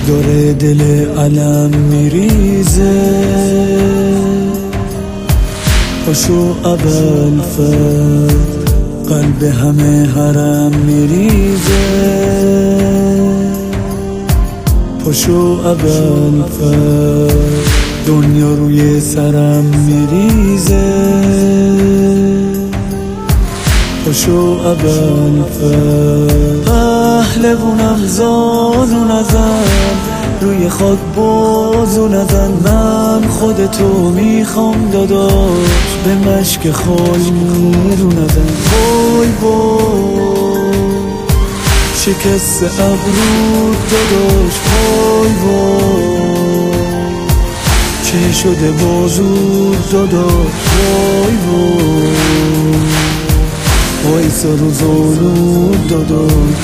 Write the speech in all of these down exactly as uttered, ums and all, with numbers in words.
داره دل علم میریزه، پاشو اول فرد قلب همه حرم میریزه، پاشو اول فرد دنیا روی سرم میریزه، پاشو اول فرد پهلوونم زانو نزن، روی خاک بازو نزن، من خودتو میخوام داداش، به مشک خال رو نزن. وای وای شکست ابرود داداش، وای وای چه شده بازود داداش، وای وای وای سر و زالود داداش.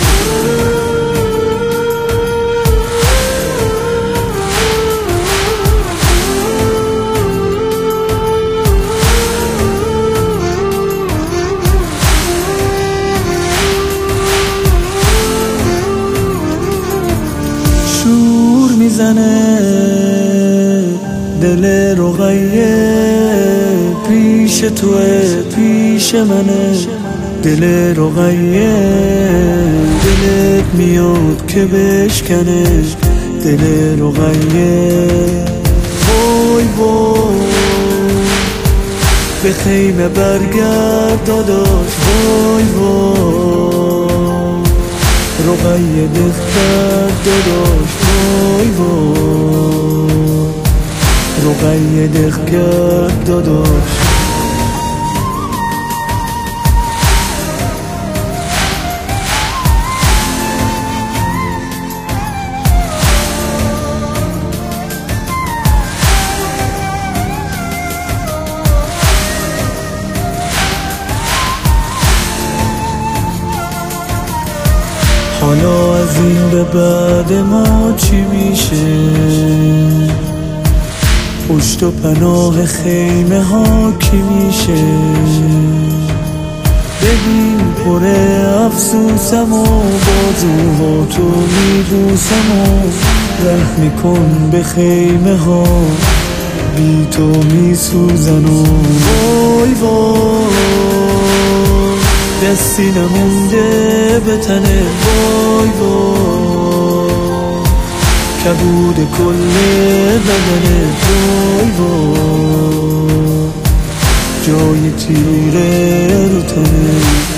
شور میزنه دل رقیه، پیش توه پیش منه دل رقیه، دلت میاد که بشکنه دل رقیه. وای وای به خیمه برگرد داداش، وای وای رقیه دختر داداش، وای وای رقیه دختر داداش. حالا از این به بعد ما چی میشه؟ پشت و پناه خیمه ها کی میشه؟ ببین پر افسوسم و بازوها تو میبوسم و رحم میکن به خیمه ها بی تو میسوزن و وای وای دستی نمونده به تنه، وای وای کبود کل بدنه، وای وای جای تیره رو تنه.